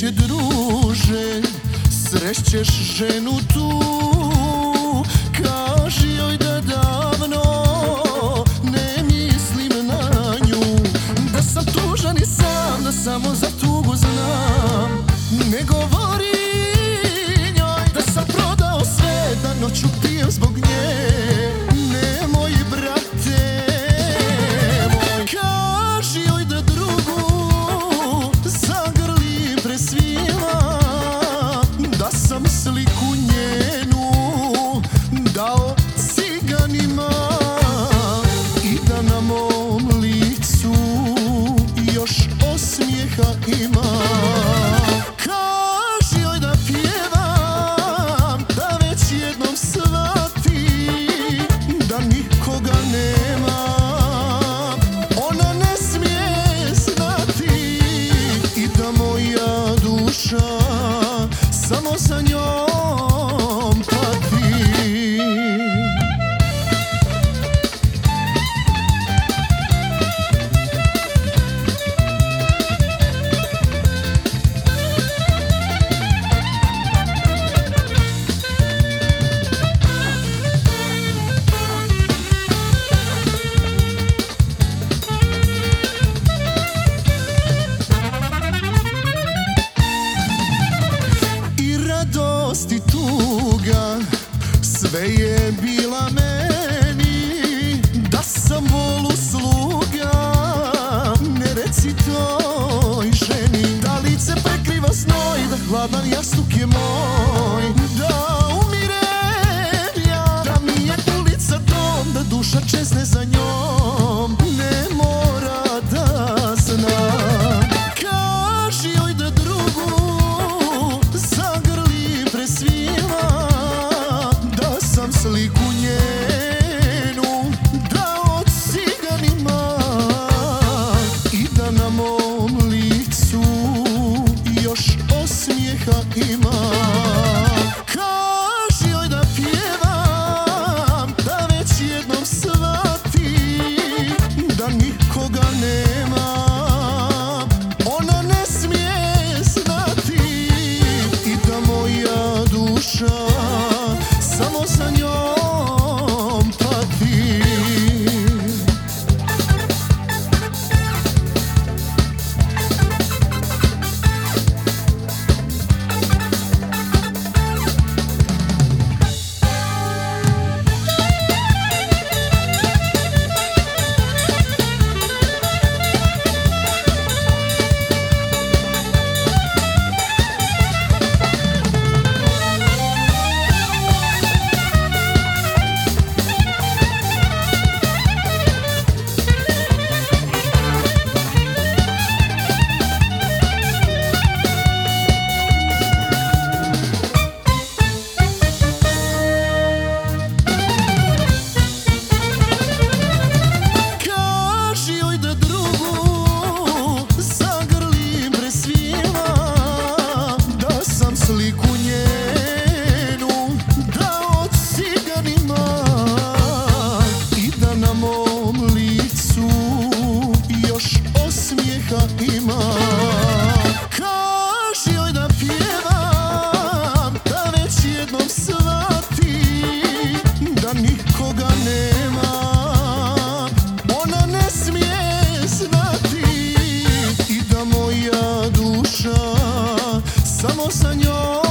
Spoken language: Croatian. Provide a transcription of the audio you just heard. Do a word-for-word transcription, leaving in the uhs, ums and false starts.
sreće druže, srećeš ženu tu. Kaži joj da davno ne mislim na nju, da sam tužan i sam, da samo za tugu znam. Ne govori njoj da sam prodao sve, da noću pijem zbog nje. Nemoj brate moj, kaži joj da drugu zagrlim presvila, da sam sliku njenu dao ciganima i da na mom licu još osmijeha ima. Kaži joj da pjevam, da već jednom shvati da nikoga nema. Ona ne smije znati i da moja duša samo za njom pati. Radost i tuga, sve je bila meni, da sam volu sluga. Ne reci toj ženi da lice prekriva znoj, da hladan jastuk je moj, da umirem ja, da mi je ulica dom, da duša čezne za njom. Ne mora da zna. Kaži joj da drugu presvila, da sam sliku njenu dao ciganima i da na mom licu još osmijeha ima. Kaži joj da pjevam, da već jednom shvati da nikoga nema. Ona ne smije znati i da moja duša samo za njom pati. Sliku njenu dao ciganima i da na mom licu još osmijeha ima. Kaži joj da pjevam, da već jednom shvati da nikoga nema. Ona ne smije znati i da moja duša samo za njom